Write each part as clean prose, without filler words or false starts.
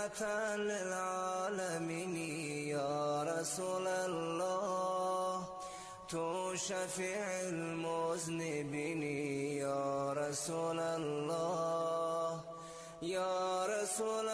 رحمة للعالمين يا رسول الله تو شفيع المذنبين يا رسول الله يا رسول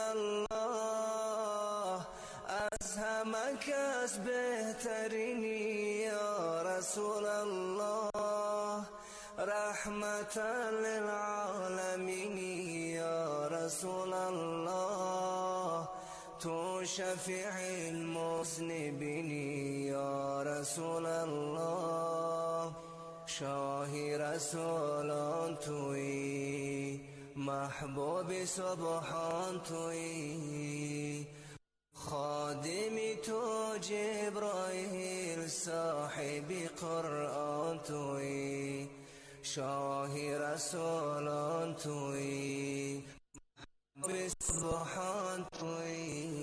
الله از همه کس بهترینی یا رسول الله رحمة للعالمين يا رسول الله تو شفيع المذنبين يا رسول الله شاه رسولان توی محبوب سبحان توی خادم تو جبرائیل صاحب قرآن توی شاه رسولان توی محبوب سبحان توی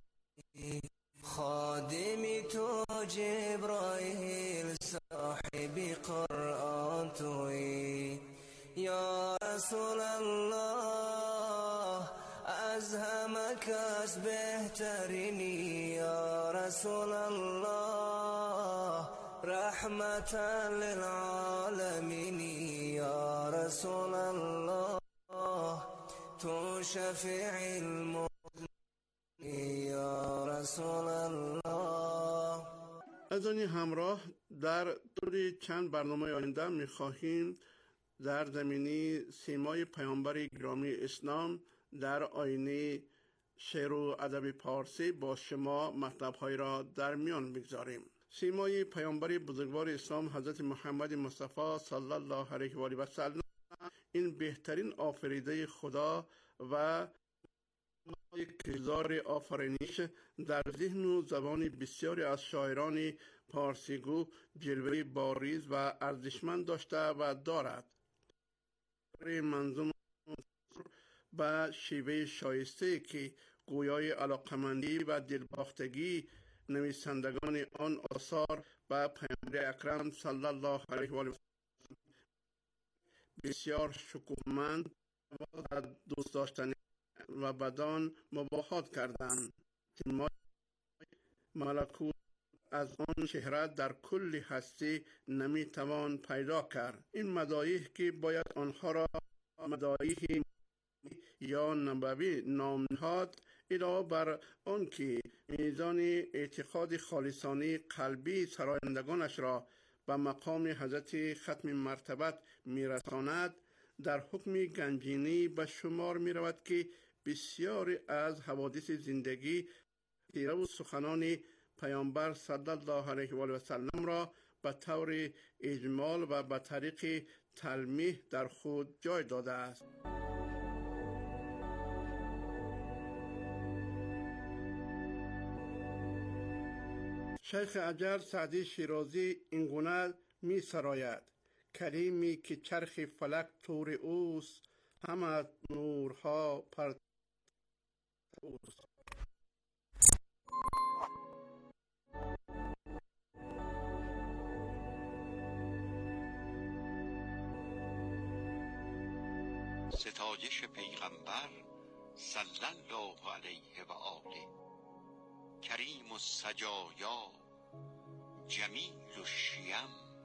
خادم تو جبرائیل صاحب قرآن توی یا رسول الله از همه کس بهترینی یا رسول الله رحمة للعالمين يا رسول الله تو شفيع المؤمنين يا رسول الله. عزیزان همراه، در طول چند برنامه آینده می‌خواهیم در زمینه سیمای پیامبر گرامی اسلام در آینه شعر و ادب پارسی با شما مطلب‌های را در میان بگذاریم. سیمای پیامبر بزرگوار اسلام حضرت محمد مصطفی صلی الله علیه و آله و سلم این بهترین آفریده خدا و کردار آفرینش در ذهن و زبان بسیاری از شاعران پارسیگو جلوه باریز و ارزشمند داشته و دارد. منظوم با شیوه شایسته که گویای علاقمندی و دلباختگی نویسندگان آن آثار با پیامبر اکرم صلی الله علیه و آله بسیار شکوهمند و دوست داشتنی و بدان مباهات کردند. ملکوت از آن شهرت در کل هستی نمیتوان پیدا کرد. این مدایح که باید آنها را مدایح یا نبوی نام نهاد علاوه بر آن که میزان اعتقاد خالصانه قلبی سرایندگانش را به مقام حضرت ختم مرتبت میرساند، در حکم گنجینی به شمار می رود که بسیاری از حوادث زندگی سیره و سخنان پیامبر صلی الله علیه و آله و سلم را به طور اجمال و به طریق تلمیح در خود جای داده است. شیخ اجر سعدی شیرازی اینگونه می سراید: کریمی که چرخ فلک طور اوست، همه نورها پر اوست. ستایش پیغمبر صلی الله علیه و آله. کریم السجایا جمیل الشیم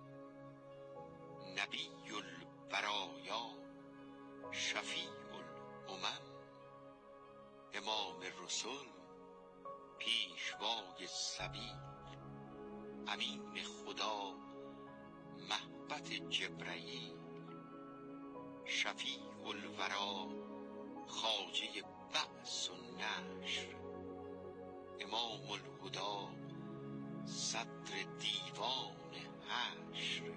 نبی البرایا شفیع الامم امام الرسل پیشوای سبیل امین خدا مهبت جبرئیل شفیع الورا خواجه بعث و نشر امام الهدا صدر دیوان حشر.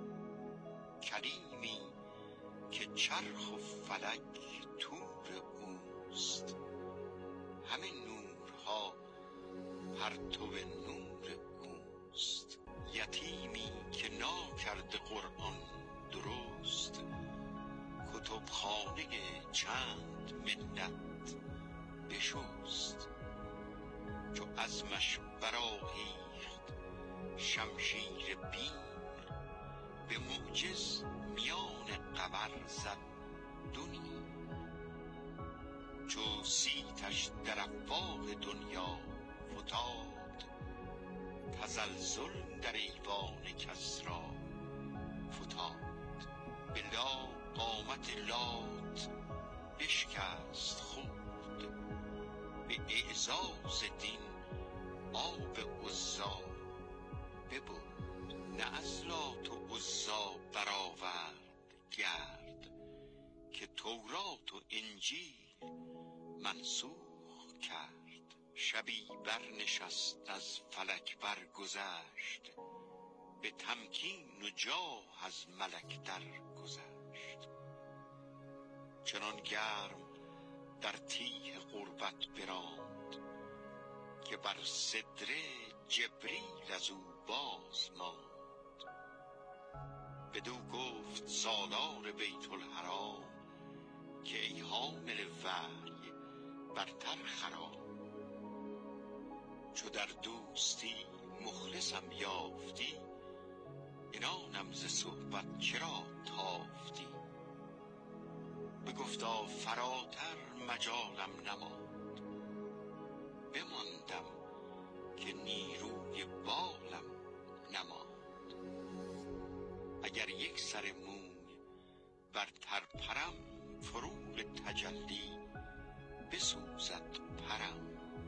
کریمی که چرخ و فلک طور اوست، همه نورها پرتو نور اوست. یتیمی که ناکرده قرآن درست، کتبخانه چند ملت بشست. چو عزمش برآهیخت شمشیر بیم، به معجز میان قمر زد دو نیم. چو سیتش در افواه دنیا فتاد، تزلزل در ایوان کسری فتاد. به لا قامت لات بشکست خورد، به اعزاز دین آب عزا ببرد. نه از لات و عزا برآورد گرد، که تورات و انجیل منسوخ کرد. شبی برنشست از فلک برگذشت، به تمکین و جاه از ملک درگذشت. چنان گرم در تیه غربت براند، که بر صدر جبریل از او باز ماند. بدو گفت سالار بیت الحرام، که ای حامل وحی برتر خرام. چو در دوستی مخلصم یافتی، عنانم ز صحبت چرا تافتی. بگفتا فراتر مجالم نماند، بماندم که نیروی بالم نماند. اگر یک سر موی بر ترپرم، فرول تجلی بسوزد پرم.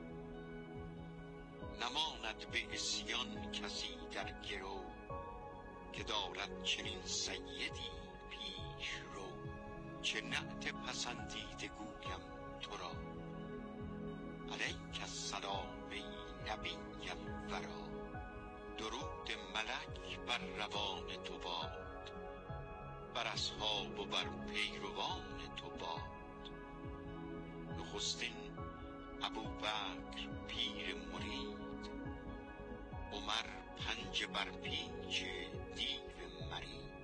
نماند به عصیان کسی در گرو، که دارد چنین سیدی پیش رو. چه نعت پسندیده گویم تو را، علیک السلام ای نبی الورا. درود ملک بر روان تو باد، بر اصحاب و بر پیروان تو باد. نخستین ابوبکر پیر مرید، عمر پنجه بر پیچ دیو مرید.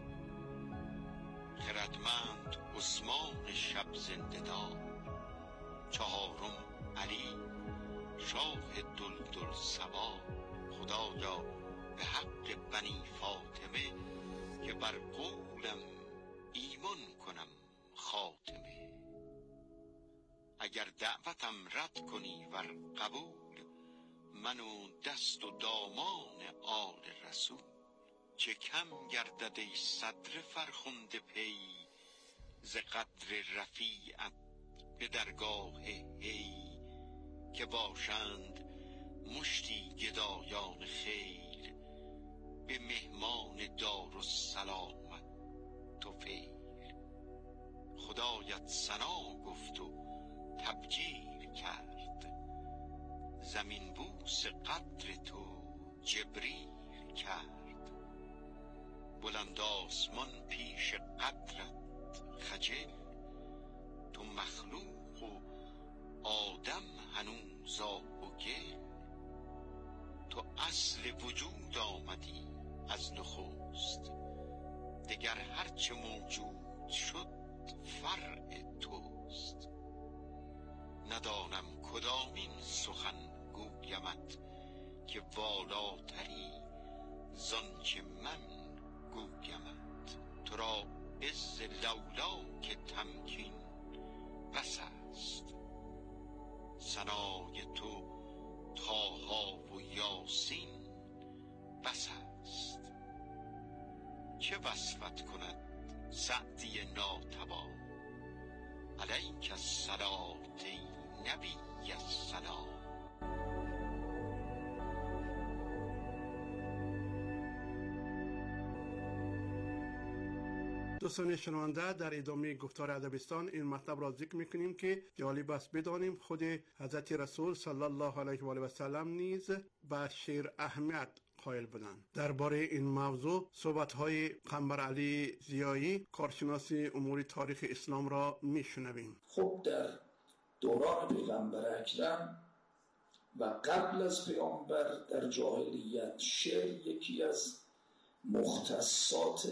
خردمند عثمان شب زنده دار، چهارم علی شاه دلدل سوار. خدایا به حق بنی فاطمه، که بر قولم ایمان کنم خاتمه. اگر دعوتم رد کنی ور قبول، من و دست و دامان آل رسول. چه کم گردد ای صدر فرخنده پی، ز قدر رفیعت به درگاه حی. که باشند مشتی گدایان خیر، به مهمان دارالسلامت طفیل. خدایت ثنا گفت و تبجیل کرد، زمین بوس قدر تو جبریل کرد. بلند آسمان پیش قدرت خجل، تو مخلوق و آدم هنوز آب و گل. تو اصل وجود آمدی از نخست، دگر هرچه موجود شد فرع توست. ندانم کدامین سخن گویمت، که والاتری زانچه من گویمت. تو را عز لولا که تمکین بس است، ثنای تو طه و یاسین بس است. چه وصفت کند سعدی ناتوان، علیک الصلاة ای نبی السلام. دوستان شنونده، در ادامه گفتار ادبستان این مطلب را ذکر میکنیم که جالب است بدانیم خود حضرت رسول صلی الله علیه و آله و سلم نیز به شعر اهمیت قائل بودند. درباره این موضوع صحبت‌های قنبر علی ضیایی کارشناس امور تاریخ اسلام را میشنویم. خب در دوران پیغمبر اکرم و قبل از پیامبر در جاهلیت شعر یکی از مختصات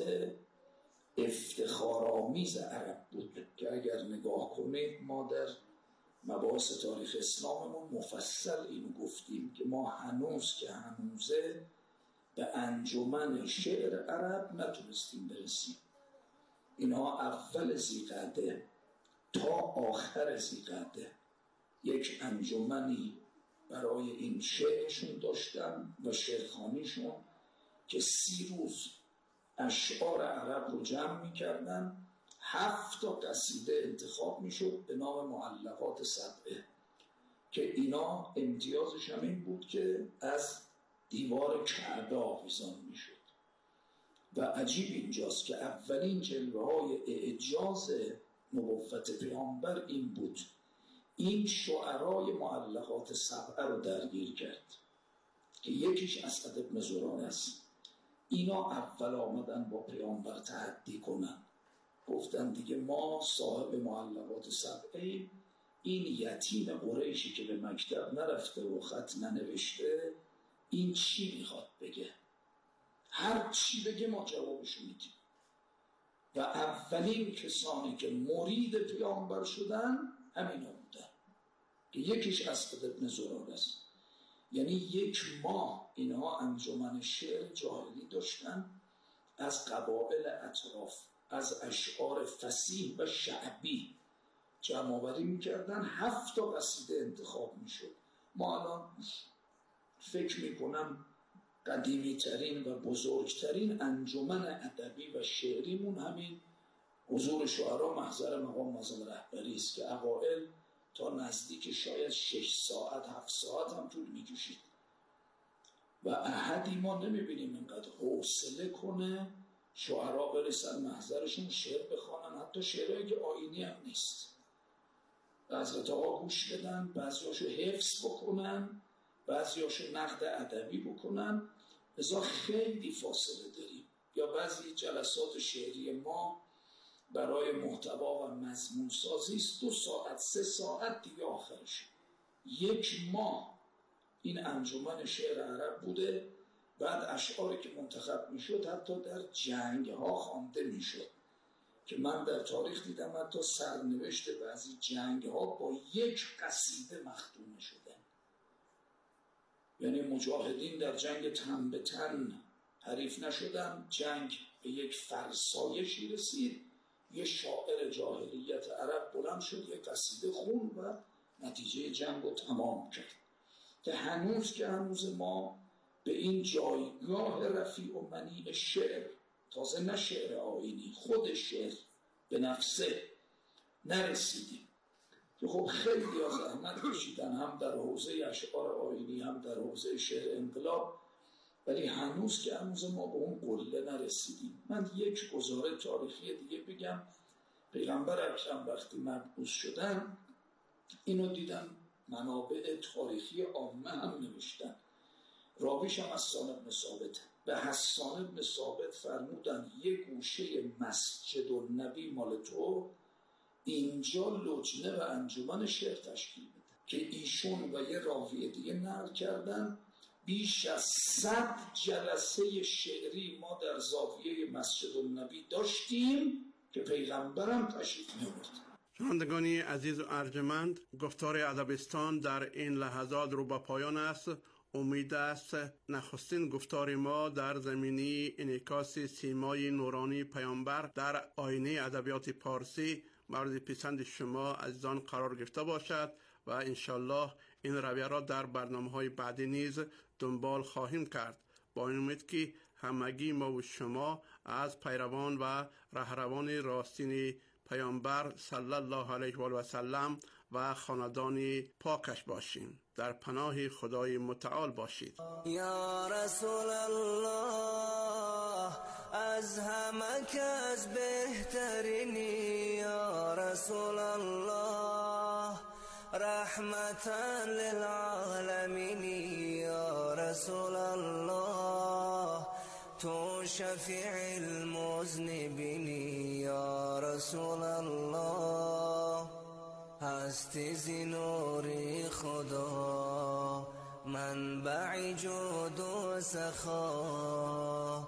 افتخارآمیز عرب بود که اگر نگاه کنید ما در مباحث تاریخ اسلاممون مفصل اینو گفتیم که ما هنوز که هنوزه به انجمن شعر عرب نتونستیم برسیم. اینها اول ذیقعده تا آخر ذی‌قعده یک انجمنی برای این شعرشون داشتن و شعرخوانیشون که 30 روز اشعار عرب رو جمع می‌کردن. 7 تا قصیده انتخاب میشد به نام معلقات سبعه که اینا امتیازش هم این بود که از دیوار کعبه آویزان میشد. و عجیب اینجاست که اولین جلوه‌های اعجاز نبوت پیامبر این بود، این شعرای معلقات سبعه رو درگیر کرد که یکیش اسعد بن زراره است. اینا اول آمدن با پیامبر تحدی کنن، گفتن دیگه ما صاحب معلقات سبعه، این یتیم قریشی که به مکتب نرفته و خط ننوشته این چی میخواد بگه؟ هر چی بگه ما جوابشو میدیم. و اولین کسانی که مرید پیامبر شدن همینا بودن که یکیش اسعد بن زراره است. یعنی 1 ماه اینها انجمن شعر جاهلی داشتن، از قبایل اطراف از اشعار فصیح و شعبی جمع آوری میکردن. 7 تا قصیده انتخاب میشد. ما الان فکر میکنم قدیمی ترین و بزرگترین انجمن ادبی و شعریمون همین حضور شعرا محضر مقام معظم رهبری است که اوائل تا نزدیک شاید 6 ساعت 7 ساعت هم طول میکشید و احدی ما نمیبینیم اینقدر حوصله کنه شعرا برسن محضرشون شعر بخوانن، حتی شعرهایی که آیینی هم نیست. حضرت آقا گوش بدن، بعضیاشو حفظ بکنن، بعضیاشو نقد ادبی بکنن. لذا خیلی فاصله داریم. یا بعضی جلسات شعری ما برای محتوا و مضمون سازی است 2 ساعت 3 ساعت دیگه آخرش. 1 ماه این انجمن شعر عرب بوده. بعد اشعاری که منتخب میشد حتی در جنگ ها خوانده میشد که من در تاریخ دیدم حتی سرنوشت بعضی جنگ ها با 1 قصیده مختوم شده. یعنی مجاهدین در جنگ تن به تن حریف نشدن، جنگ به یک فرسایشی رسید، یه شاعر جاهلیت عرب بلند شد 1 قصیده خون و نتیجه جنگ رو تمام کرد. که هنوز ما به این جایگاه رفیع و منیع شعر، تازه نه شعر آیینی، خود شعر به نفسه نرسیدیم که خب خیلی از زحمت کشیدن هم در حوزه اشعار آیینی هم در حوزه شعر انقلاب، ولی هنوز ما به اون قله نرسیدیم. من یک گزاره تاریخی دیگه بگم. پیغمبر اکرم وقتی مبعوث شدن اینو دیدم منابع تاریخی عامه هم نوشتن، راویش هم حسان بن ثابت. به حسان بن ثابت فرمودن یه گوشه مسجد النبی مال تو، اینجا لجنه و انجمن شعر تشکیل بده. که ایشون و یه راوی دیگه نقل کردن بیش از 100 جلسه شعری ما در زاویه مسجد النبی داشتیم که پیغمبرم تشریف می‌آورد. شنوندگانی عزیز و ارجمند، گفتار ادبستان در این لحظات رو به پایان است. امید است نخستین گفتار ما در زمینه انعکاس سیمای نورانی پیامبر در آینه ادبیات پارسی مورد پسند شما عزیزان قرار گرفته باشد و انشالله این رویه را در برنامه‌های بعدی نیز دنبال خواهیم کرد، با این امید که همگی ما و شما از پیروان و رهروان راستین پیامبر صلی الله علیه و آله و سلم و خاندان پاکش باشیم. در پناه خدای متعال باشید. یا رسول الله از همه کس بهترینی، یا رسول الله رحمتا للعالمین، یا رسول الله تو شفیع المذنبین، یا رسول الله هستی زینوری خدا، منبع جود و سخا،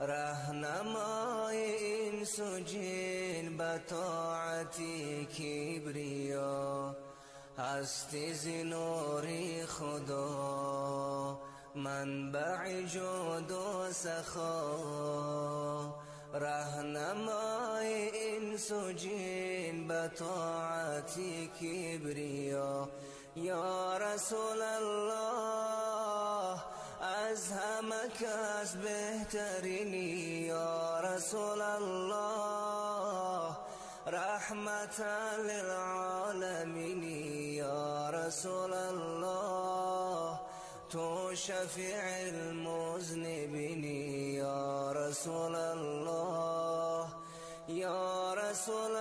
رهنمای انس و جن به طاعتی کبریا، هستی زینوری خدا، منبع جود و سخا، رهنمای انس انس و جین به طاعتی کبریا. یا رسول الله از همه کس بهترینی. یا رسول الله رحمتا للعالمین. یا رسول الله تو شفیع المذنبین. یا رسول الله یا رسول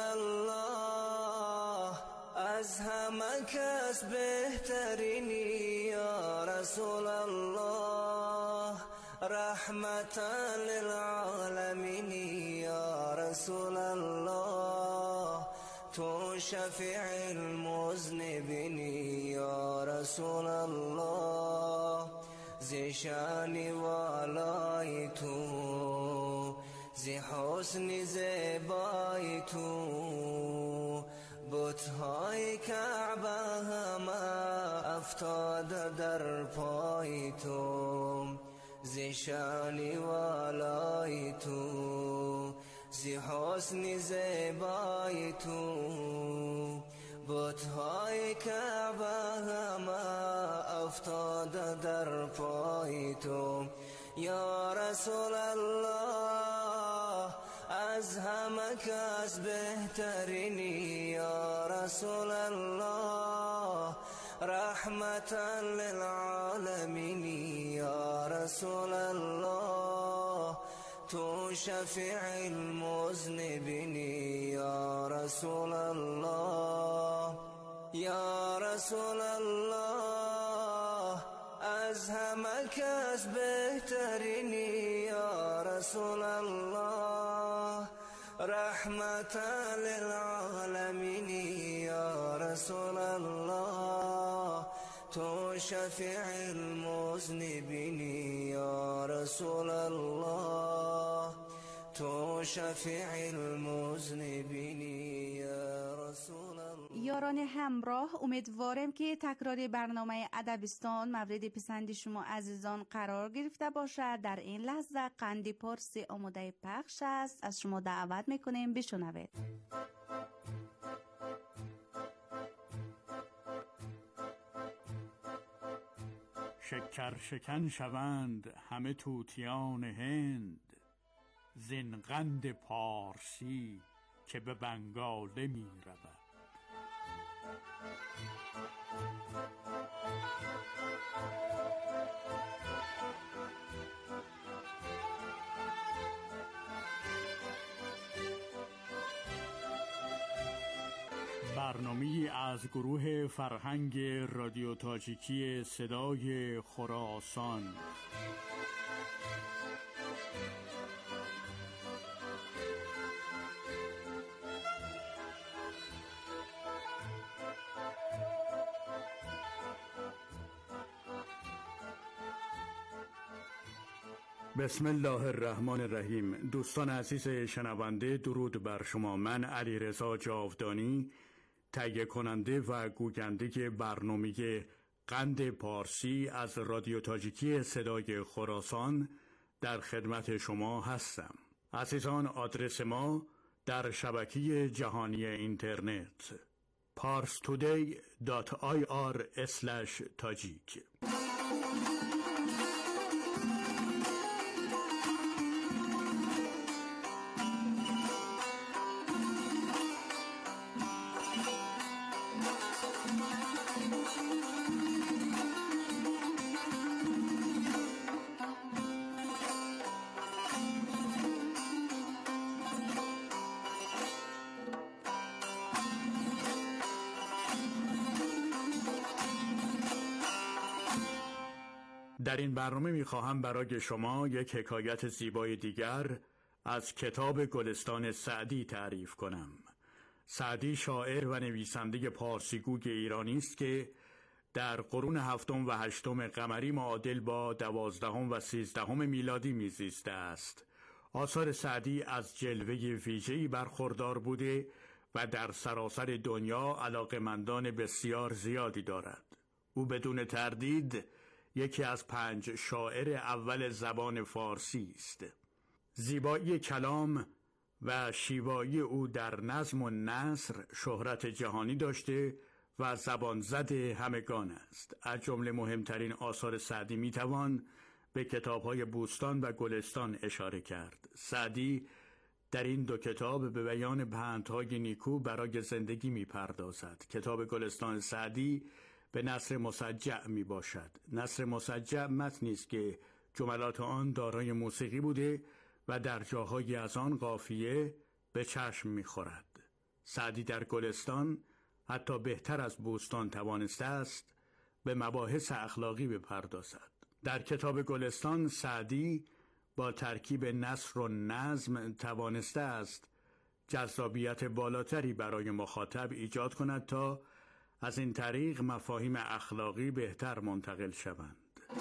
الله از همه کس بهترینی. یا رسول الله رحمتا للعالمین. یا رسول الله تو شفیع المذنبین. یا رسول الله ز شان والای تو، ز حسن زیبای تو، بت‌های کعبه همه افتاده در پای تو. ز شان والای تو، ز حسن زیبای تو، بت‌های کعبه همه افتاده در پای تو. یا رسول الله از همه کس بهترینی. یا رسول الله رحمتا للعالمین. یا رسول الله تو شفیع المذنبین. یا رسول الله یا رسول الله از همه کس بهترینی. یا رسول الله رحمتا للعالمین. یا رسول الله تو شفیع المذنبین. یا رسول الله تو شفیع المذنبین. یا رسول الله. یاران همراه، امیدوارم که تکرار برنامه ادبستان مورد پسند شما عزیزان قرار گرفته باشد. در این لحظه قند پارسی آماده پخش است، از شما دعوت میکنیم بشنوید. شکر شکن شوند همه طوطیان هند، زین قند پارسی که به بنگاله می رود. برنامه‌ای از گروه فرهنگ رادیو تاجیکی صدای خراسان. بسم الله الرحمن الرحیم. دوستان عزیز شنونده، درود بر شما. من علیرضا جاودانی، تهیه کننده و گوینده برنامه قند پارسی از رادیو تاجیکی صدای خراسان در خدمت شما هستم. عزیزان، آدرس ما در شبکه جهانی اینترنت parstoday.ir/tajik. در این برنامه می‌خواهم برای شما یک حکایت زیبای دیگر از کتاب گلستان سعدی تعریف کنم. سعدی شاعر و نویسنده پارسیگوی ایرانی است که در قرون 7 و 8 قمری معادل با 12 و 13 میلادی میزیسته است. آثار سعدی از جلوه ویژه‌ای برخوردار بوده و در سراسر دنیا علاقه‌مندان بسیار زیادی دارد. او بدون تردید یکی از 5 شاعر اول زبان فارسی است. زیبایی کلام و شیوایی او در نظم و نثر شهرت جهانی داشته و زبان زده همگان است. از جمله مهمترین آثار سعدی میتوان به کتاب‌های بوستان و گلستان اشاره کرد. سعدی در این دو کتاب به بیان پندهای نیکو برای زندگی میپردازد. کتاب گلستان سعدی به نثر مسجع می باشد. نثر مسجع متنی است که جملات آن دارای موسیقی بوده و در جاهایی از آن قافیه به چشم می خورد. سعدی در گلستان حتی بهتر از بوستان توانسته است به مباحث اخلاقی بپردازد. در کتاب گلستان سعدی با ترکیب نثر و نظم توانسته است جذابیت بالاتری برای مخاطب ایجاد کند تا از این طریق مفاهیم اخلاقی بهتر منتقل شوند.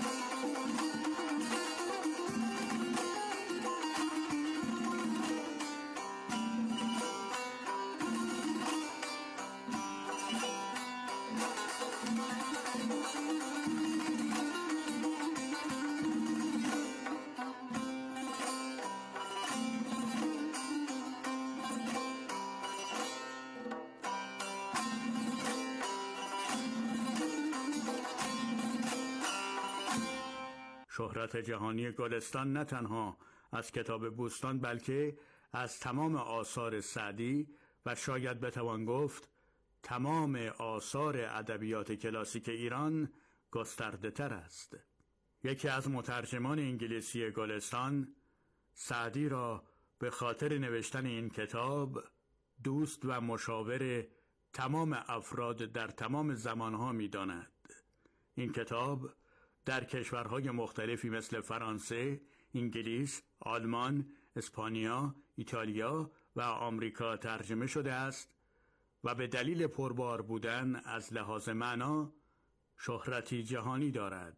شهرت جهانی گلستان نه تنها از کتاب بوستان بلکه از تمام آثار سعدی و شاید بتوان گفت تمام آثار ادبیات کلاسیک ایران گسترده تر است. یکی از مترجمان انگلیسی گلستان سعدی را به خاطر نوشتن این کتاب دوست و مشاور تمام افراد در تمام زمانها می داند. این کتاب در کشورهای مختلفی مثل فرانسه، انگلیس، آلمان، اسپانیا، ایتالیا و آمریکا ترجمه شده است و به دلیل پربار بودن از لحاظ معنا شهرتی جهانی دارد.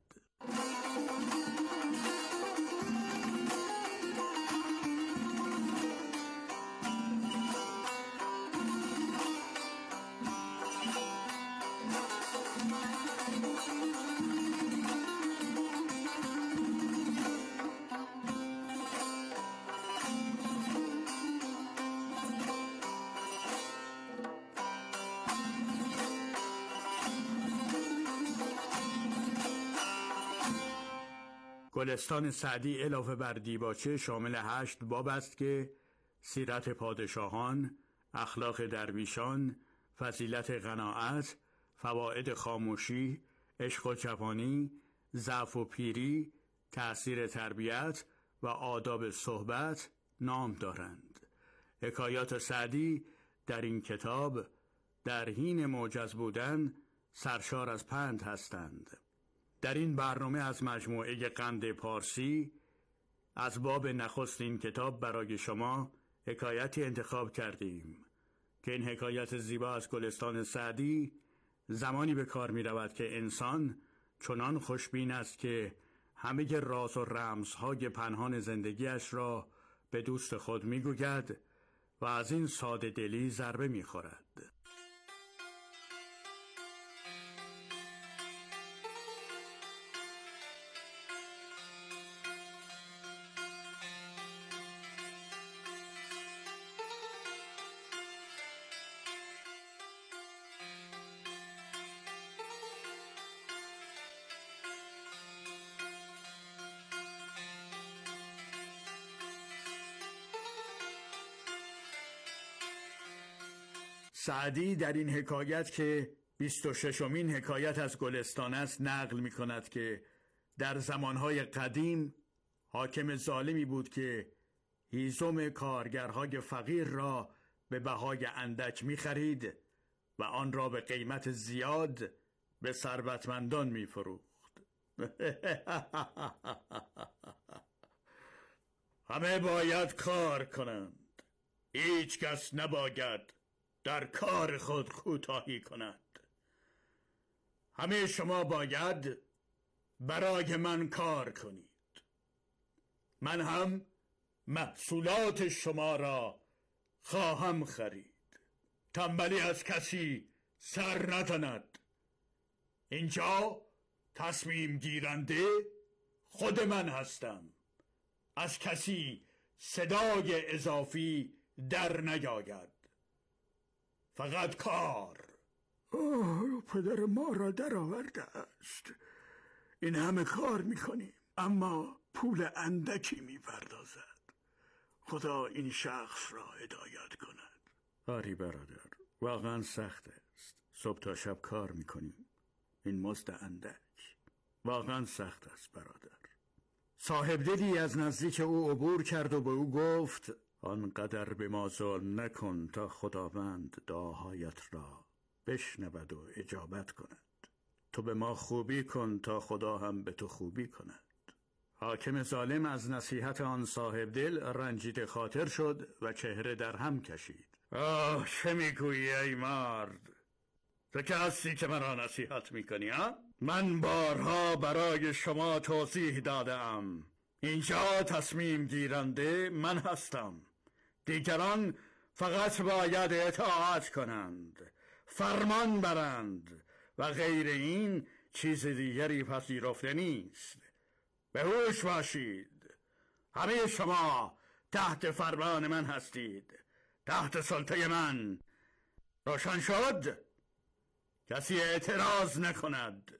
گلستان سعدی علاوه بر دیباچه شامل 8 باب است که سیرت پادشاهان، اخلاق درویشان، فضیلت قناعت، فواید خاموشی، عشق و جوانی، ضعف و پیری، تأثیر تربیت و آداب صحبت نام دارند. حکایات سعدی در این کتاب در حین موجز بودن سرشار از پند هستند. در این برنامه از مجموعه قند پارسی از باب نخست این کتاب برای شما حکایتی انتخاب کردیم که این حکایت زیبا از گلستان سعدی زمانی به کار می رود که انسان چنان خوشبین است که همه راز و رمزهای پنهان زندگیش را به دوست خود می گوید و از این ساده دلی ضربه می خورد. سعدی در این حکایت که 26مین حکایت از گلستان است نقل می کند که در زمانهای قدیم حاکم ظالمی بود که هیزم کارگرهای فقیر را به بهای اندک می خرید و آن را به قیمت زیاد به ثروتمندان می فروخت. همه باید کار کنند، هیچ کس نباید در کار خود کوتاهی کند. همه شما باید برای من کار کنید، من هم محصولات شما را خواهم خرید. تنبلی از کسی سر نزند. اینجا تصمیم گیرنده خود من هستم. از کسی صدای اضافی در نیاید. فقط کار. پدر ما را در آورده است. این همه کار میکنیم اما پول اندکی میپردازد. خدا این شخص را هدایت کند. آری برادر، واقعا سخت است. صبح تا شب کار میکنیم، این مزد اندک. واقعا سخت است برادر. صاحب دلی از نزدیک او عبور کرد و به او گفت آنقدر به ما ظلم نکن تا خداوند دعاهایت را بشنود و اجابت کند. تو به ما خوبی کن تا خدا هم به تو خوبی کند. حاکم ظالم از نصیحت آن صاحب دل رنجیده خاطر شد و چهره در هم کشید. چه میگویی ای مرد؟ تو که هستی که مرا نصیحت میکنی ها؟ من بارها برای شما توضیح دادم. اینجا تصمیم گیرنده من هستم. دیگران فقط باید اطاعت کنند، فرمان برند و غیر این چیز دیگری پذیرفته نیست. به هوش باشید. همه شما تحت فرمان من هستید، تحت سلطه من. روشن شد؟ کسی اعتراض نکند.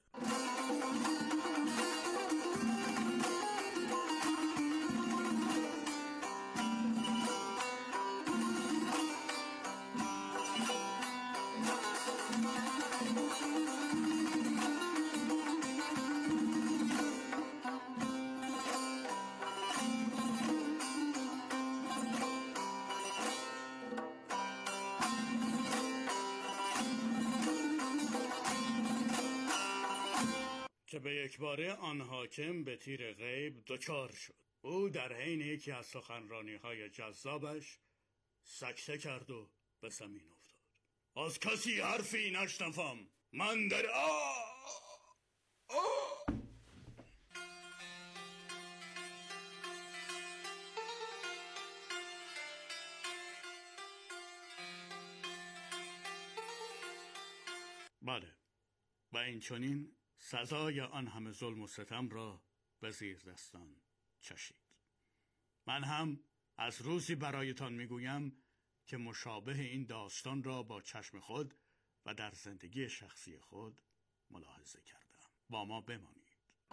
که به یکباره آن حاکم به تیر غیب دچار شد. او در حین یکی از سخنرانی‌های جذابش سکته کرد و به زمین افتاد. از کسی حرفی نشنوم. من در بله، و این چنین سزای آن همه ظلم و ستم را به زیر دستان چشید. من هم از روزی برایتان میگویم که مشابه این داستان را با چشم خود و در زندگی شخصی خود ملاحظه کردم. با ما بمانید.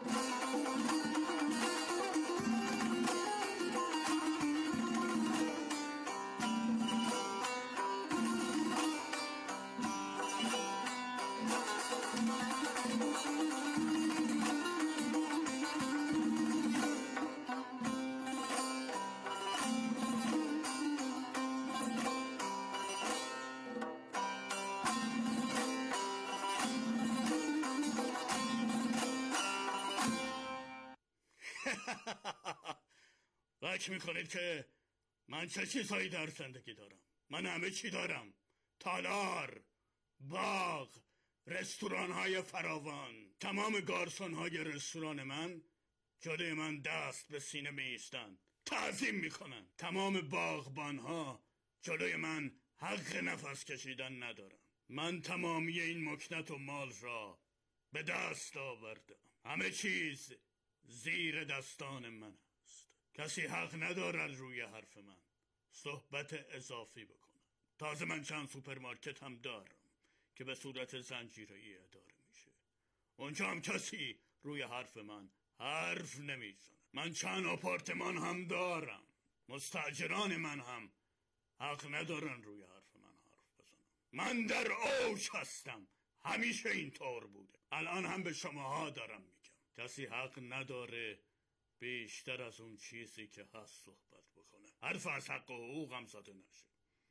فکر میکنید که من چه چیزهایی در زندگی دارم؟ من همه چی دارم. تالار، باغ، رستوران‌های فراوان. تمام گارسون‌های رستوران من جلوی من دست به سینه می‌ایستند، تعظیم میکنن. تمام باغبان‌ها جلوی من حق نفس کشیدن ندارن. من تمامی این مکنت و مال را به دست آوردم. همه چیز زیر دستان من است. کسی حق ندارد روی حرف من صحبت اضافی بکنه. تازه من چند سوپرمارکت هم دارم که به صورت زنجیره‌ای اداره میشه. اونجا هم کسی روی حرف من حرف نمیزنه. من چند آپارتمان هم دارم. مستاجران من هم حق ندارن روی حرف من حرف بزنن. من در اوج هستم. همیشه اینطور بوده. الان هم به شماها دارم میگم کسی حق نداره بیشتر از اون چیزی که هست صحبت بکنه. حرف از حق و حقوق هم زده نشه.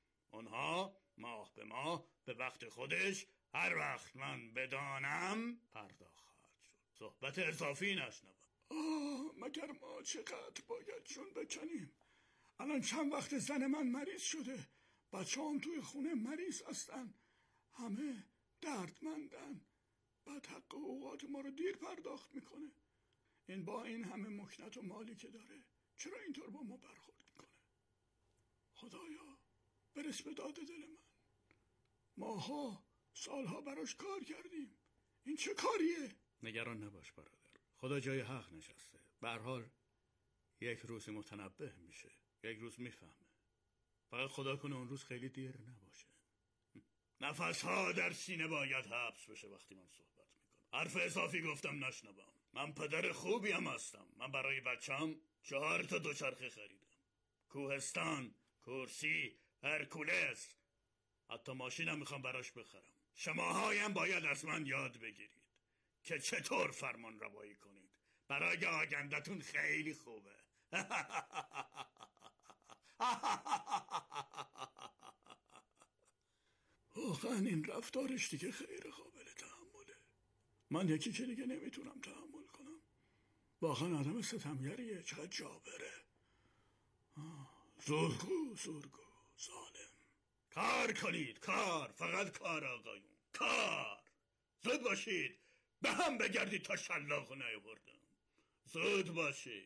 اونها ماه به ماه به وقت خودش هر وقت من بدانم پرداخت خواهد شد. صحبت اضافی نشنوم. مگر ما چقدر باید جون بکنیم؟ الان چند وقت زن من مریض شده، بچه هم توی خونه مریض هستن، همه دردمندن، بعد حق و حقوقات ما رو دیر پرداخت میکنه. این با این همه مکنت و مالی که داره چرا اینطور با ما برخورد میکنه؟ خدایا برس به داد دل من. ماها سالها براش کار کردیم، این چه کاریه؟ نگران نباش برادر، خدا جای حق نشسته. به هر حال یک روز متنبه میشه، یک روز میفهمه. فقط خدا کنه اون روز خیلی دیر نباشه. نفس‌ها در سینه باید حبس بشه وقتی من صحبت میکنم. حرف اضافی گفتم نشنوم. من پدر خوبی هم هستم. من برای بچم 4 تا دوچرخه خریدم. کوهستان، کرسی، هرکولس، حتی ماشینم میخوام براش بخرم. شماهایم باید از من یاد بگیرید که چطور فرمان روایی کنید. برای آینده‌تون خیلی خوبه. واقعا این رفتارش دیگه خیلی قابل تحمله. من یکی که دیگه نمیتونم تحمل کنم. واقعا آدم ستمگریه. چقدر جابره. زورگو ظالم. کار کنید، کار، فقط کار آقایون، کار. زود باشید، به هم بگردید تا شلاقو نیاوردم. زود باشید.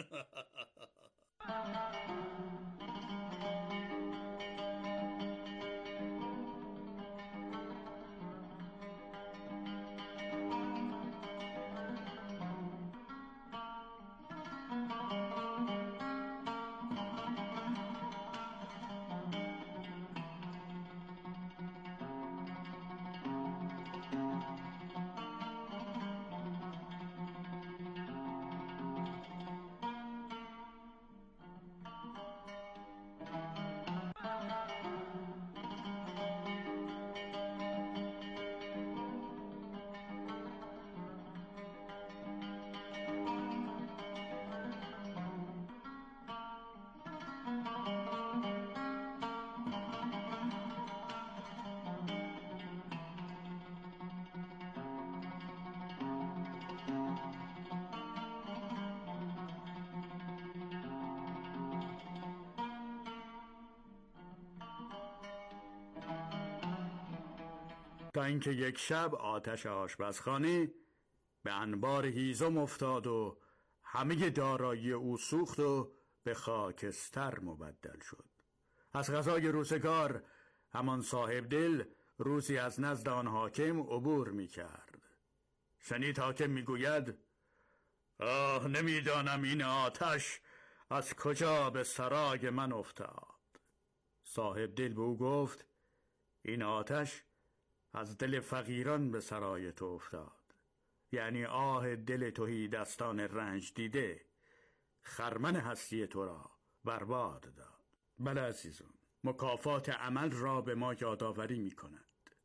تا اینکه یک شب آتش آشپزخانه به انبار هیزم افتاد و همه دارایی او سوخت و به خاکستر مبدل شد. از غذای روزگار همان صاحب دل روزی از نزد آن حاکم عبور می کرد. شنید حاکم می گوید: آه، نمیدانم این آتش از کجا به سرای من افتاد. صاحب دل به او گفت: این آتش از دل فقیران به سرای تو افتاد. یعنی آه دل تهی دستان رنج دیده خرمن هستی تو را برباد داد. بله عزیزان، مکافات عمل را به ما یادآوری می کند.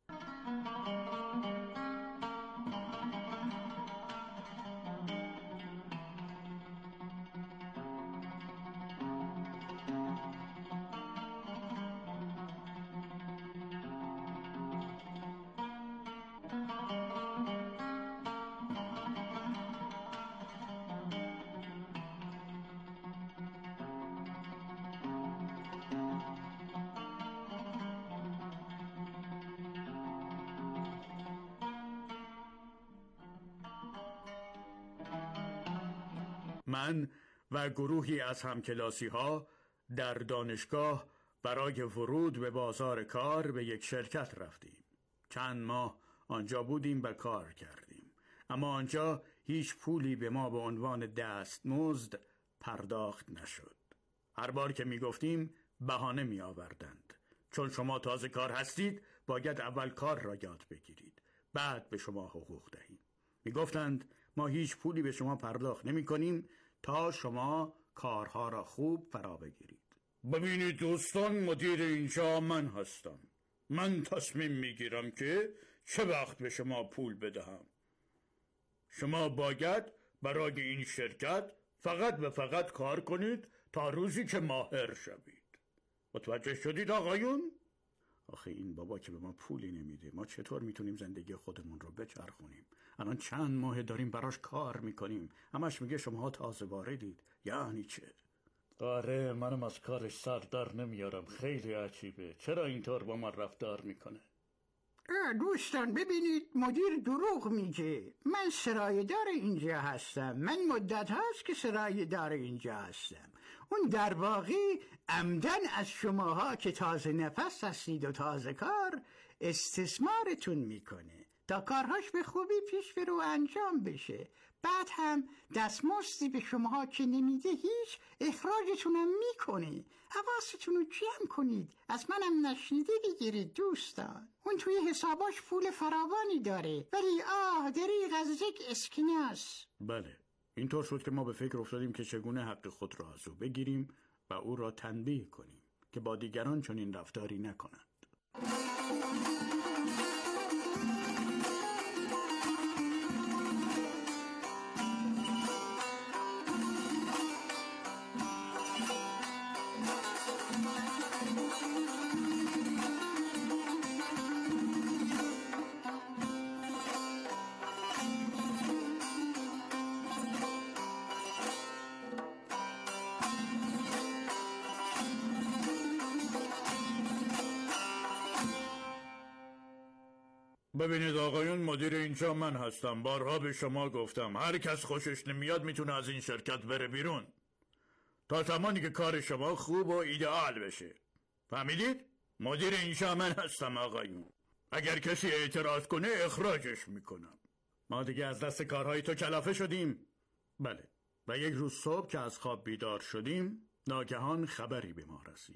من و گروهی از همکلاسی ها در دانشگاه برای ورود به بازار کار به یک شرکت رفتیم. چند ماه آنجا بودیم و کار کردیم، اما آنجا هیچ پولی به ما به عنوان دستمزد پرداخت نشد. هر بار که می گفتیم بهانه می آوردند: چون شما تازه کار هستید باید اول کار را یاد بگیرید، بعد به شما حقوق دهیم. می گفتند ما هیچ پولی به شما پرداخت نمی کنیم تا شما کارها را خوب فرا بگیرید. ببینید دوستان، مدیر اینجا من هستم. من تصمیم می گیرم که چه وقت به شما پول بدهم. شما باید برای این شرکت فقط و فقط کار کنید تا روزی که ماهر شوید. متوجه شدید آقایون؟ آخه این بابا که به ما پولی نمیده، ما چطور میتونیم زندگی خودمون رو بچرخونیم؟ الان چند ماه داریم براش کار میکنیم، همش میگه شماها تازه واردید. یعنی چه؟ آره، منم از کارش سر در نمیارم. خیلی عجیبه. چرا اینطور با من رفتار میکنه؟ دوستان ببینید، مدیر دروغ میگه. من سرایه‌دار اینجا هستم. من مدت هاست که سرایه‌دار اینجا هستم. اون در واقع عمدن از شماها که تازه نفس هستید و تازه کار استثمارتون میکنه تا کارهاش به خوبی پیش برو و انجام بشه. بعد هم دستمزدی به شماها که نمیده هیچ، اخراجتونم میکنه. حواستون رو جمع کنید، از منم نشنیده بگیرید دوستان. اون توی حساباش پول فراوانی داره، ولی دریغ از یک اسکناس. بله، اینطور شد که ما به فکر افتادیم که چگونه حق خود را از او بگیریم و او را تنبیه کنیم که با دیگران چنین رفتاری نکنند. ببینید آقایون، مدیر اینجا من هستم. بارها به شما گفتم هر کس خوشش نمیاد میتونه از این شرکت بره بیرون تا زمانی که کار شما خوب و ایدئال بشه. فهمیدید؟ مدیر اینجا من هستم آقایون. اگر کسی اعتراض کنه اخراجش میکنم. ما دیگه از دست کارهای تو کلافه شدیم. بله، و یک روز صبح که از خواب بیدار شدیم ناگهان خبری به ما رسید.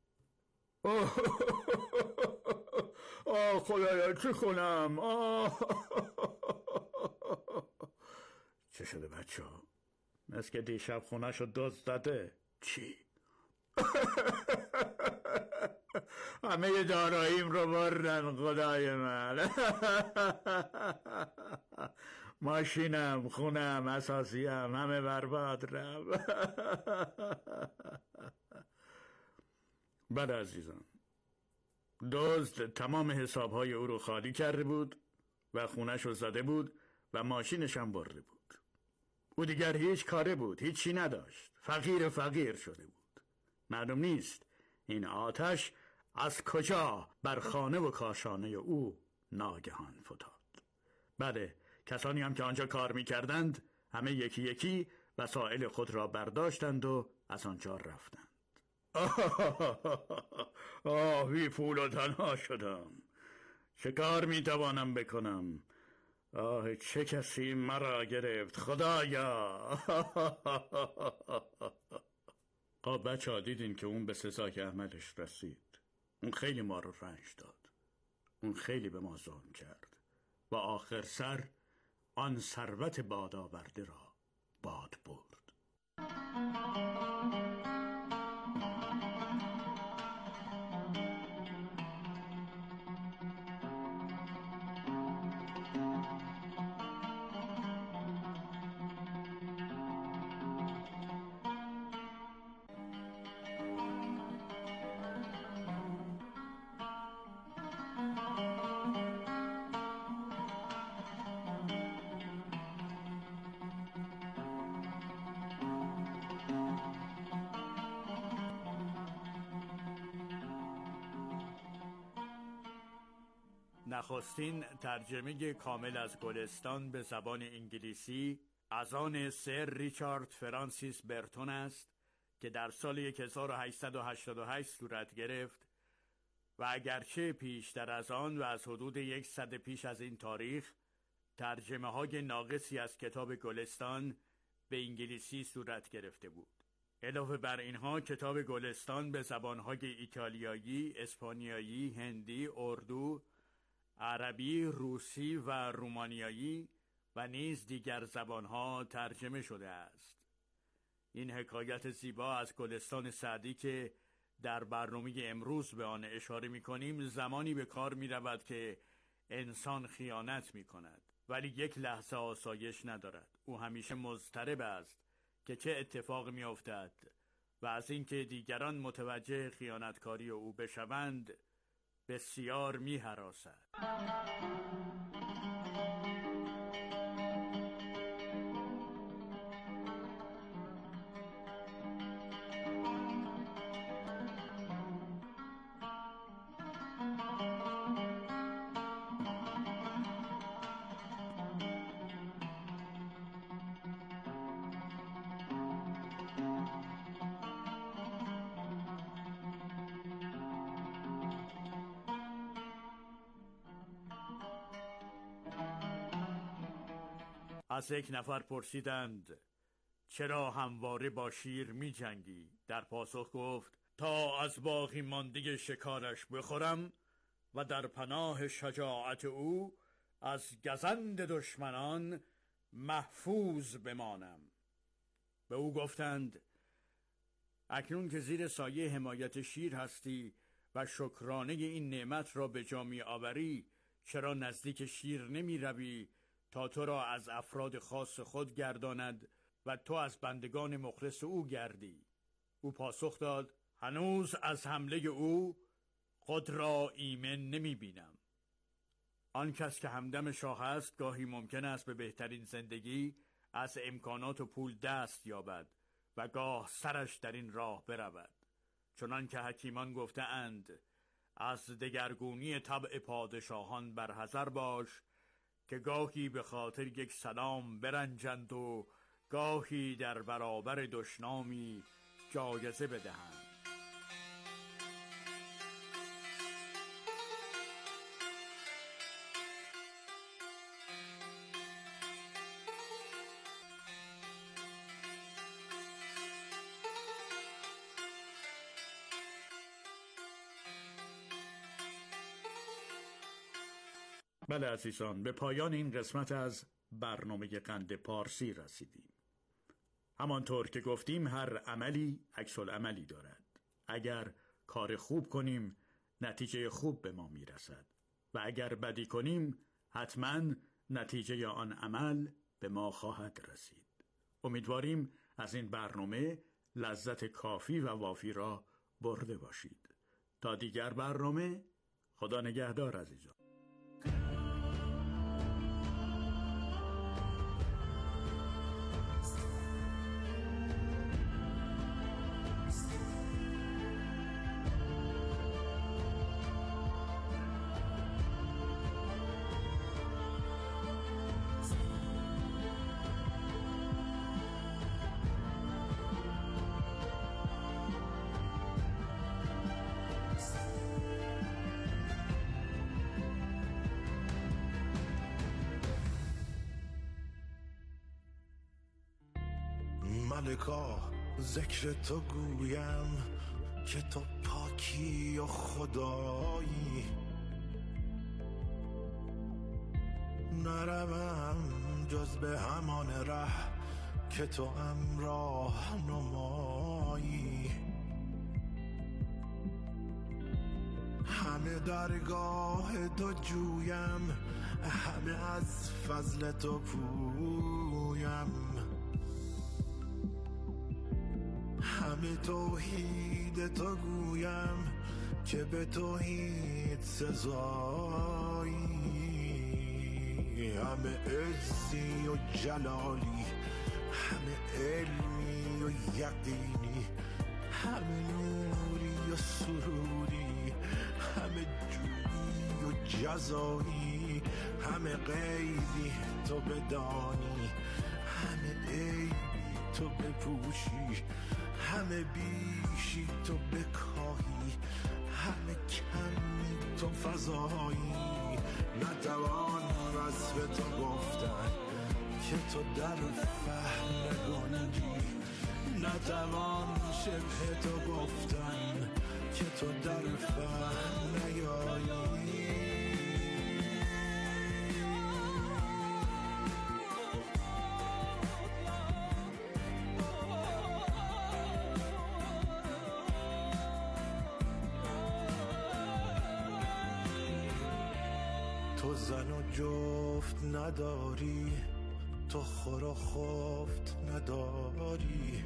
خدایا چه کنم؟ چه شده بچه ها؟ مثل که دیشب خونه شد دزد زده. چی؟ همه داراییم رو بردن خدای من. ماشینم، خونم، اساسیم همه برباد رفت. بله عزیزم، دزد تمام حسابهای او رو خالی کرده بود و خونش رو زده بود و ماشینش هم برده بود. او دیگر هیچ کاره بود، هیچی نداشت، فقیر شده بود. معلوم نیست این آتش از کجا بر خانه و کاشانه او ناگهان فتاد. بله، کسانی هم که آنجا کار می‌کردند همه یکی یکی وسایل خود را برداشتند و از آنجا رفتند. بی پول و تنها شدم. چه کار میتوانم بکنم؟ چه کسی مرا گرفت خدایا. بچه ها دیدین که اون به سزای عملش رسید. اون خیلی ما رو رنج داد. اون خیلی به ما ظلم کرد و آخر سر آن ثروت باد آورده را باد برد. نخستین ترجمه کامل از گلستان به زبان انگلیسی از آن سر ریچارد فرانسیس برتون است که در سال 1888 صورت گرفت و اگرچه پیشتر از آن و از حدود 100 پیش از این تاریخ ترجمه های ناقصی از کتاب گلستان به انگلیسی صورت گرفته بود. علاوه بر اینها کتاب گلستان به زبانهای ایتالیایی، اسپانیایی، هندی، اردو، عربی، روسی و رومانیایی و نیز دیگر زبانها ترجمه شده است. این حکایت زیبا از گلستان سعدی که در برنامه امروز به آن اشاره می کنیم زمانی به کار می رود که انسان خیانت می کند ولی یک لحظه آسایش ندارد. او همیشه مضطرب است که چه اتفاق می افتد و از اینکه دیگران متوجه خیانتکاری او بشوند بسیار می هراسد. از یک نفر پرسیدند چرا همواره با شیر می جنگی؟ در پاسخ گفت تا از باقی مانده شکارش بخورم و در پناه شجاعت او از گزند دشمنان محفوظ بمانم. به او گفتند اکنون که زیر سایه حمایت شیر هستی و شکرانه این نعمت را به جا می آوری، چرا نزدیک شیر نمی روی تا تو را از افراد خاص خود گرداند و تو از بندگان مخلص او گردی؟ او پاسخ داد هنوز از حمله او خود را ایمن نمی بینم. آن کس که همدم شاه است گاهی ممکن است به بهترین زندگی از امکانات و پول دست یابد و گاه سرش در این راه برود. چنان که حکیمان گفته اند از دگرگونی طبع پادشاهان برحذر باش که گاهی به خاطر یک سلام برنجند و گاهی در برابر دشنامی جایزه بدهند. بله عزیزان، به پایان این قسمت از برنامه قند پارسی رسیدیم. همانطور که گفتیم هر عملی عکس‌العملی دارد. اگر کار خوب کنیم نتیجه خوب به ما میرسد و اگر بدی کنیم حتما نتیجه آن عمل به ما خواهد رسید. امیدواریم از این برنامه لذت کافی و وافی را برده باشید. تا دیگر برنامه، خدا نگهدار عزیزان. ملکا ذکر تو گویم که تو پاکی و خدایی، نروم جز به همان ره که تو همراه نمایی. همه درگاه تو جویم، همه از فضل تو پویم، همه توحید تو گویم که به توحید سزایی. همه عزی و جلالی، همه علمی و یقینی، همه نوری و سروری، همه جویی و جزایی، همه غیبی تو بدانی، همه عیبی تو بپوشی، همه بیشی تو بکاهی، همه کمی تو فضایی. نتوان وصف تو گفتن که تو در فهم نگنجی، نتوان شبه تو گفتن که تو در فهم نیایی. تو زن و جفت نداری، تو خور و خفت نداری،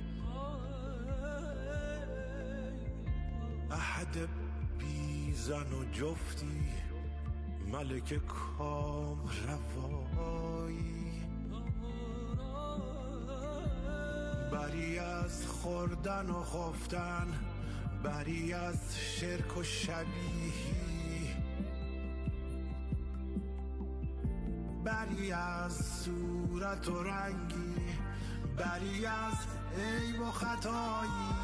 احد بی زن و جفتی، ملک کام روایی. بری از خوردن و خفتن، بری از شرک و شبیهی، بری از صورت و رنگی، بری از عیب و خطایی.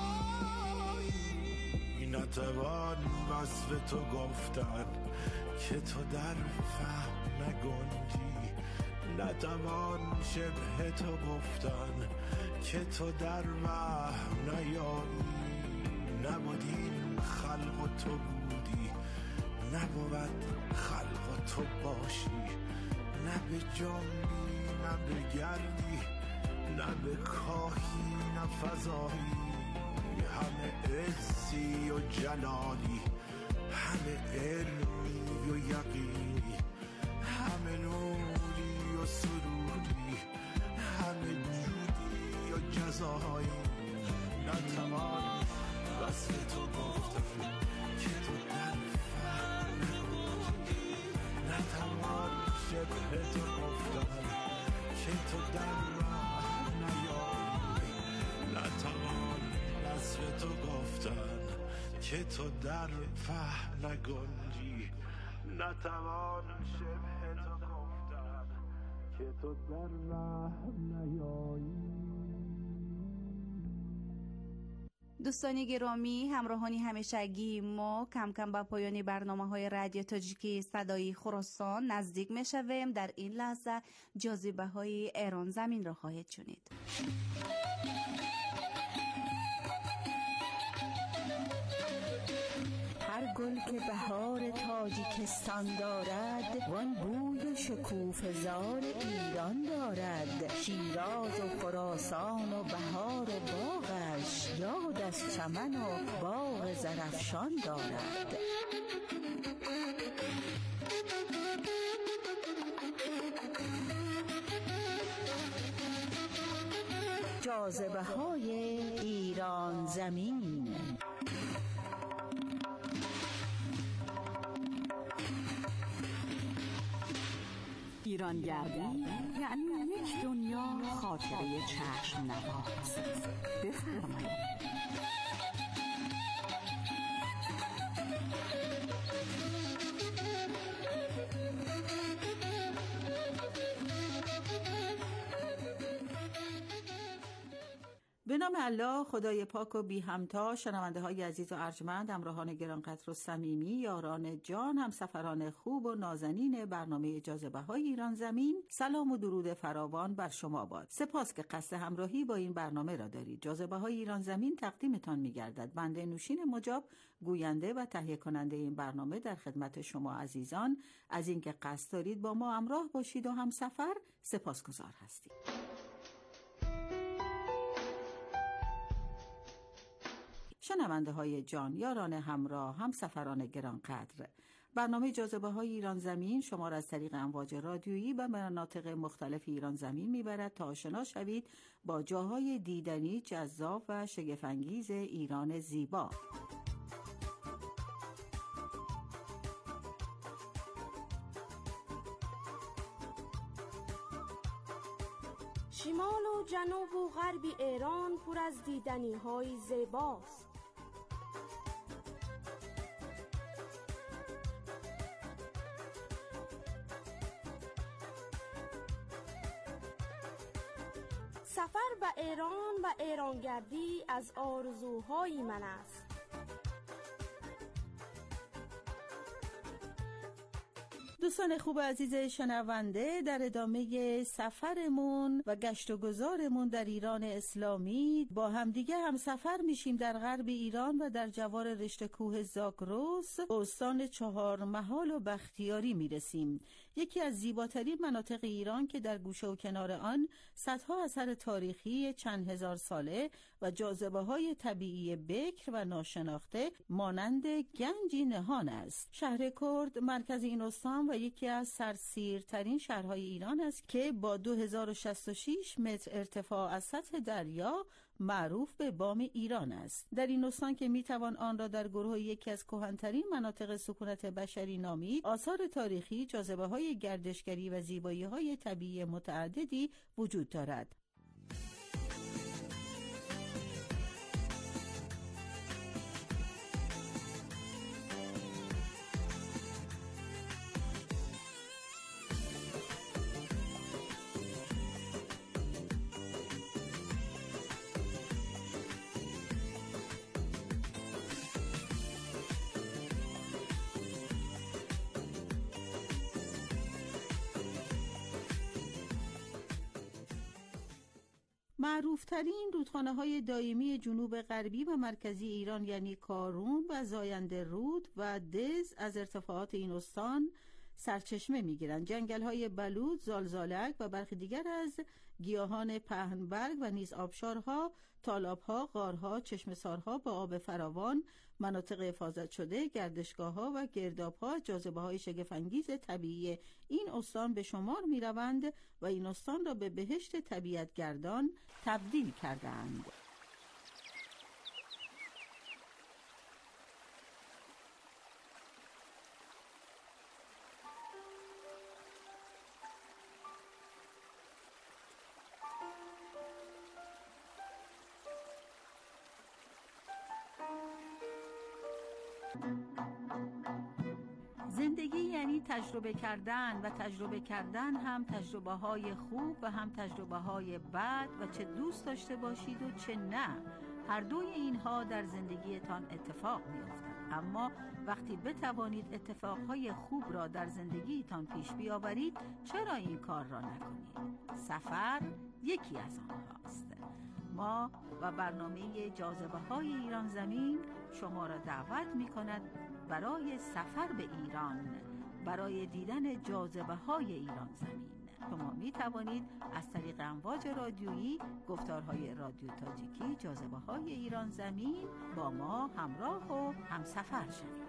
نتوان وصف تو گفتن که تو در فهم نگنجی، نتوان شبه تو گفتن که تو در وهم نیایی. نبودیم خلق و تو بودی، نبود خلق و تو باشی. نه به جنبی نه به گردی، نه به کاهی نه فضایی. همه عزی و جلالی، همه علمی و یقینی، همه نوری و سروری، همه جودی و جزایی. نتوان وصف تو گفتن که تو در فهم نبودی. نتوان شبه تو گفتن که تو در راه نیایی. نتوان وصف تو گفتن که تو در فهم نگنجی. نتوان شبه تو گفتن که تو در راه نیایی. دوستانی گرامی، همراهانی همیشگی ما کم کم به پایان برنامه‌های رادیو تاجیکی صدای خراسان نزدیک می‌شویم. در این لحظه جاذبه‌های ایران زمین را خواهید شنید. هر گل که بهار تاجیکستان دارد، وان بوی و شکوفه‌زار ایران دارد. شیراز و خراسان و بهار باغش، یاد از چمن و باغ زرافشان دارد. جاذبه‌های ایران زمین. ایرانگردی یعنی یک دنیا خاطره چشم نواز. بفرمایید. به نام الله خدای پاک و بی همتا. شنونده های عزیز و ارجمند، همراهان گرانقدر و صمیمی، یاران جان، همسفران خوب و نازنین برنامه جاذبه‌های ایران زمین، سلام و درود فراوان بر شما باد. سپاس که قصد همراهی با این برنامه را دارید. جاذبه‌های ایران زمین تقدیمتان می‌گردد. بنده نوشین مجاب، گوینده و تهیه کننده این برنامه، در خدمت شما عزیزان از اینکه قصد دارید با ما همراه باشید و همسفر سپاسگزار هستیم. شنونده های جان، یاران همراه، همسفران گرانقدر، برنامه جاذبه‌های ایران زمین شما را از طریق امواج رادیویی به مناطق مختلف ایران زمین میبرد تا آشنا شوید با جاهای دیدنی جذاب و شگفت‌انگیز ایران زیبا. شمال و جنوب و غرب ایران پر از دیدنی‌های زیباست. سفر به ایران و ایرانگردی از آرزوهای من است. دوستان خوب عزیز شنونده، در ادامه سفرمون و گشت و گذارمون در ایران اسلامی با همدیگه هم سفر میشیم در غرب ایران و در جوار رشته کوه زاگرس به استان چهارمحال و بختیاری میرسیم. یکی از زیباترین مناطق ایران که در گوشه و کنار آن صدها اثر تاریخی چند هزار ساله و جاذبه‌های طبیعی بکر و ناشناخته مانند گنجی نهان است. شهر کرد مرکز این استان و یکی از سرسیرترین شهرهای ایران است که با 2066 متر ارتفاع از سطح دریا معروف به بام ایران است. در این استان که میتوان آن را در گروه یکی از کهن‌ترین مناطق سکونت بشری نامید، آثار تاریخی، جاذبه‌های گردشگری و زیبایی‌های طبیعی متعددی وجود دارد. معروفترین رودخانه‌های دائمی جنوب غربی و مرکزی ایران یعنی کارون و زاینده رود و دز از ارتفاعات این استان سرچشمه می‌گیرند. جنگل‌های بلوط، زالزالک و برخی دیگر از گیاهان پهنبرگ و نیز آبشارها، تالاب‌ها، غارها، چشمه‌سارها با آب فراوان، مناطق حفاظت شده، گردشگاه‌ها و گرداب‌ها جاذبه‌های شگفت‌انگیز طبیعی این استان به شمار می‌روند و این استان را به بهشت طبیعتگردان تبدیل کردند. زندگی یعنی تجربه کردن و تجربه کردن هم تجربه های خوب و هم تجربه های بد و چه دوست داشته باشید و چه نه. هر دوی اینها در زندگیتان اتفاق می‌افتد، اما وقتی بتوانید اتفاقهای خوب را در زندگیتان پیش بیاورید چرا این کار را نکنید؟ سفر یکی از آنهاست. ما و برنامه جاذبه های ایران زمین شما را دعوت می کند برای سفر به ایران، برای دیدن جاذبه های ایران زمین. شما می توانید از طریق امواج رادیویی، گفتارهای رادیو تاجیکی، جاذبه های ایران زمین با ما همراه و همسفر شوید.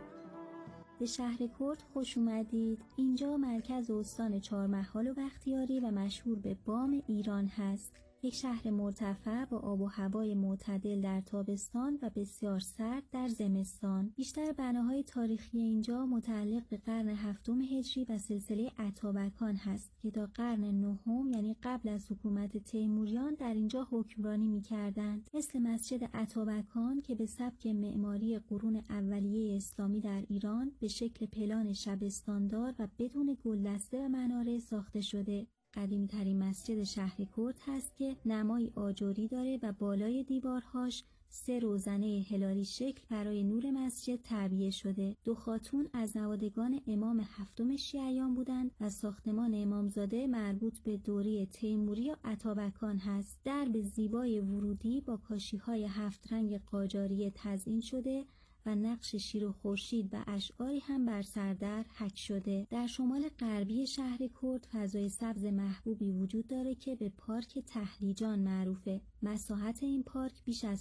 به شهر کرد خوش اومدید. اینجا مرکز استان چهارمحال و بختیاری و مشهور به بام ایران هست. یک شهر مرتفع با آب و هوای معتدل در تابستان و بسیار سرد در زمستان. بیشتر بناهای تاریخی اینجا متعلق به قرن هفتم هجری و سلسله اتابکان هست که تا قرن نهم یعنی قبل از حکومت تیموریان در اینجا حکمرانی می‌کردند. مثل مسجد اتابکان که به سبک معماری قرون اولیه اسلامی در ایران به شکل پلان شبستاندار و بدون گلدسته و مناره ساخته شده. قدیمی ترین مسجد شهر کرد هست که نمای آجری داره و بالای دیوارهاش 3 روزنه هلالی شکل برای نور مسجد تعبیه شده. 2 خاتون از نوادگان امام هفتم شیعیان بودند و ساختمان امامزاده مربوط به دوره تیموری یا اتابکان هست. درب زیبای ورودی با کاشی‌های 7 رنگ قاجاریه تزیین شده و نقش شیر و خورشید و اشعاری هم بر سردر حک شده. در شمال غربی شهر کرد فضای سبز محبوبی وجود داره که به پارک تهلیجان معروفه. مساحت این پارک بیش از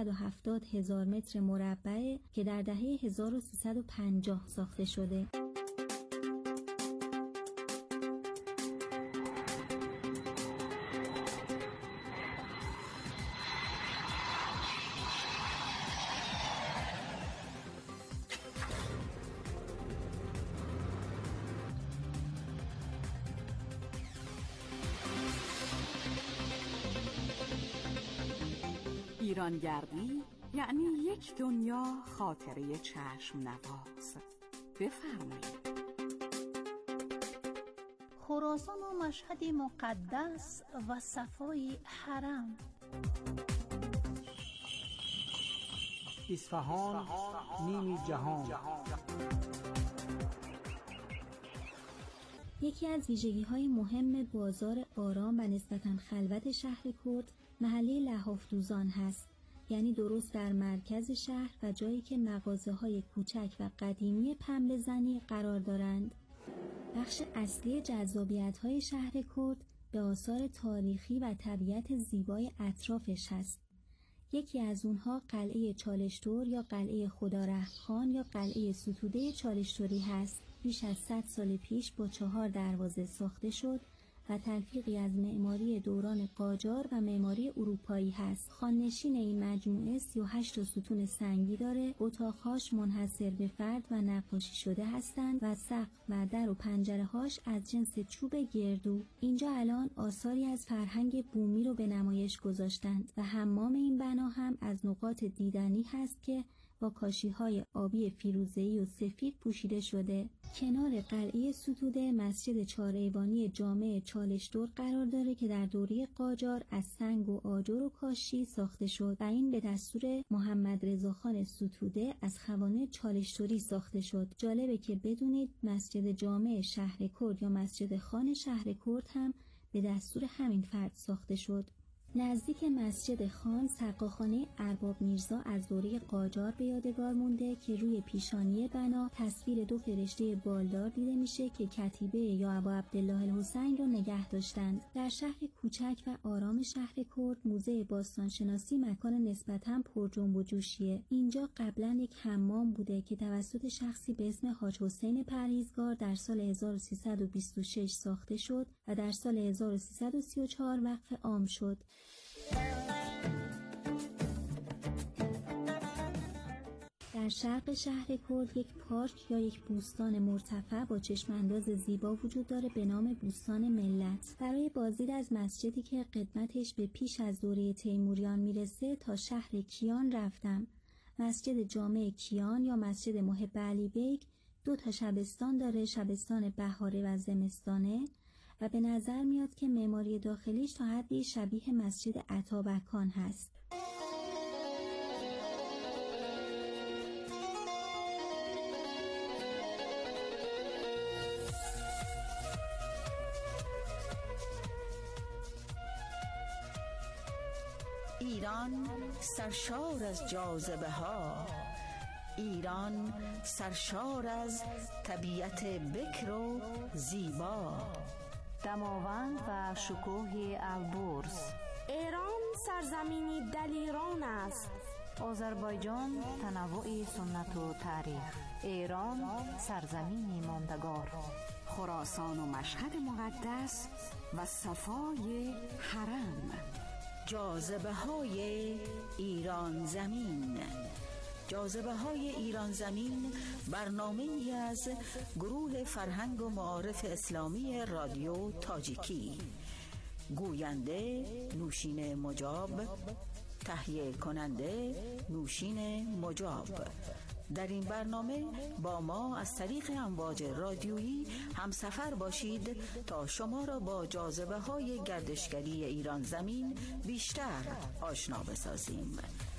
570,000 متر مربعه که در دهه 1350 ساخته شده. ایرانگردی یعنی یک دنیا خاطره چشم نواز. بفرمایید. خراسان و مشهد مقدس و صفای حرم. اصفهان نیمی جهان. یکی از ویژگی‌های مهم بازار آرام و نسبتاً خلوت شهر کرد محله لحاف‌دوزان هست، یعنی درست در مرکز شهر و جایی که مغازه‌های کوچک و قدیمی پنبه‌زنی قرار دارند. بخش اصلی جذابیت‌های شهر کرد به آثار تاریخی و طبیعت زیبای اطرافش هست. یکی از اونها قلعه چالشتور یا قلعه خدارحم‌خان یا قلعه ستوده چالشتوری هست. بیش از 100 سال پیش با 4 دروازه ساخته شد و تلفیقی از معماری دوران قاجار و معماری اروپایی هست. خانه‌نشین این مجموعه 38 ستون سنگی داره. اتاق‌هاش منحصر به فرد و نقاشی شده هستند و سقف و در و پنجره‌هاش از جنس چوب گردو. اینجا الان آثاری از فرهنگ بومی رو به نمایش گذاشتند و حمام این بنا هم از نقاط دیدنی هست که با کاشی‌های آبی فیروزه‌ای و سفید پوشیده شده. کنار قلعه ستوده مسجد 4 ایوانی جامع چالشتور قرار داره که در دوره قاجار از سنگ و آجر و کاشی ساخته شد و این به دستور محمد رضاخان ستوده از خوانه چالشتوری ساخته شد. جالبه که بدونید مسجد جامع شهر کرد یا مسجد خان شهر کرد هم به دستور همین فرد ساخته شد. نزدیک مسجد خان سقاخانه ارباب میرزا از دوره قاجار به یادگار مونده که روی پیشانی بنا تصویر 2 فرشته بالدار دیده میشه که کتیبه یا ابا عبدالله الحسین رو نگه داشتند. در شهر کوچک و آرام شهر کرد موزه باستانشناسی مکان نسبتاً پر جنب و جوشیه. اینجا قبلا یک حمام بوده که توسط شخصی به اسم حاج حسین پرهیزگار در سال 1326 ساخته شد و در سال 1334 وقف عام شد. در شرق شهر کرد یک پارک یا یک بوستان مرتفع با چشمانداز زیبا وجود داره به نام بوستان ملت. برای بازدید از مسجدی که قدمتش به پیش از دوره تیموریان میرسه تا شهر کیان رفتم. مسجد جامع کیان یا مسجد محب علی بیگ 2 شبستان داره، شبستان بهاره و زمستانه، و به نظر میاد که معماری داخلیش تا حدی شبیه مسجد عطابکان هست. ایران سرشار از جاذبه ها، ایران سرشار از طبیعت بکر و زیبا، دماوند و شکوه البرز. ایران سرزمینی دلیران است. آذربایجان تنوع سنت و تاریخ. ایران سرزمینی ماندگار. خراسان و مشهد مقدس و صفای حرم. جاذبه های ایران زمین. جاذبه های ایران زمین برنامه‌ای از گروه فرهنگ و معارف اسلامی رادیو تاجیکی. گوینده نوشین مجاب، تهیه کننده نوشین مجاب. در این برنامه با ما از طریق امواج رادیویی همسفر باشید تا شما را با جاذبه های گردشگری ایران زمین بیشتر آشنا بسازیم.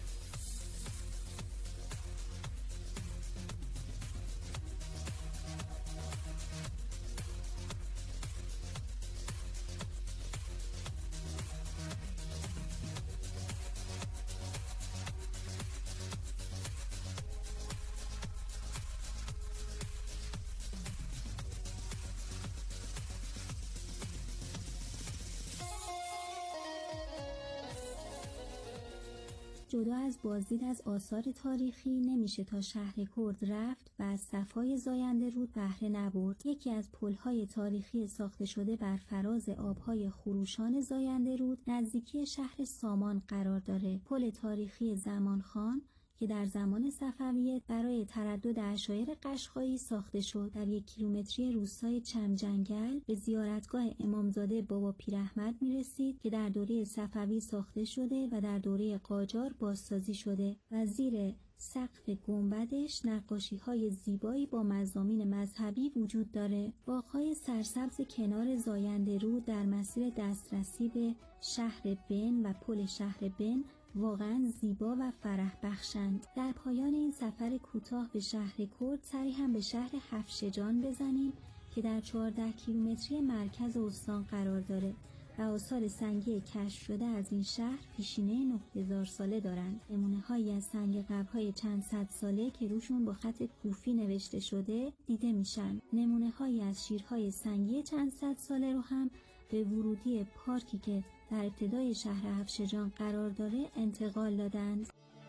جدا از بازدید از آثار تاریخی نمیشه تا شهر کرد رفت و از صفای زاینده رود بهره نبرد. یکی از پل‌های تاریخی ساخته شده بر فراز آب‌های خروشان زاینده رود نزدیکی شهر سامان قرار داره. پل تاریخی زمانخان که در زمان صفویه برای تردد عشایر قشقایی ساخته شد. در 1 کیلومتری روستای چمجنگل به زیارتگاه امامزاده بابا پیراحمد میرسید که در دوره صفوی ساخته شده و در دوره قاجار بازسازی شده و زیر سقف گنبدش نقاشی‌های زیبایی با مضامین مذهبی وجود داره. باغ‌های سرسبز کنار زاینده رود در مسیر دسترسی به شهر بن و پل شهر بن واقعا زیبا و فرح بخشند. در پایان این سفر کوتاه به شهر کرد سری هم به شهر هفشجان بزنیم که در 14 کیلومتری مرکز استان قرار داره و آثار سنگی کشف شده از این شهر پیشینه 9000 ساله دارند. نمونه‌هایی از سنگ قبرهای چند صد ساله که روشون با خط کوفی نوشته شده دیده میشن. نمونه‌هایی از شیرهای سنگی چند صد ساله رو هم به ورودی پارکی که در ابتدای شهر هفشجان قرار داره انتقال دادند.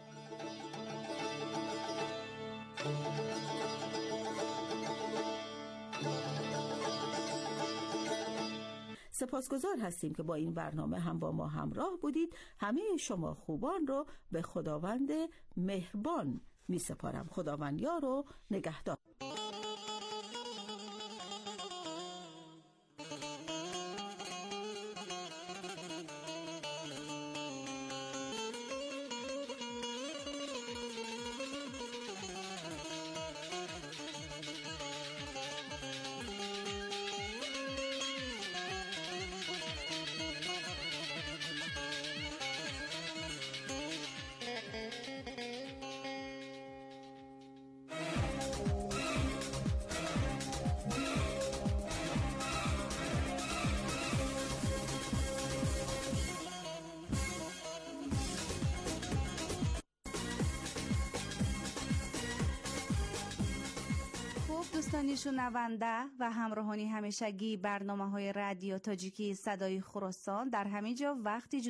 سپاسگزار هستیم که با این برنامه هم با ما همراه بودید. همه شما خوبان رو به خداوند مهربان می سپارم. خداوند یار و نگهدار. دوستان شنونده و همراهانی همیشگی برنامه‌های رادیو تاجیکی صدای خراسان، در همین جا وقتی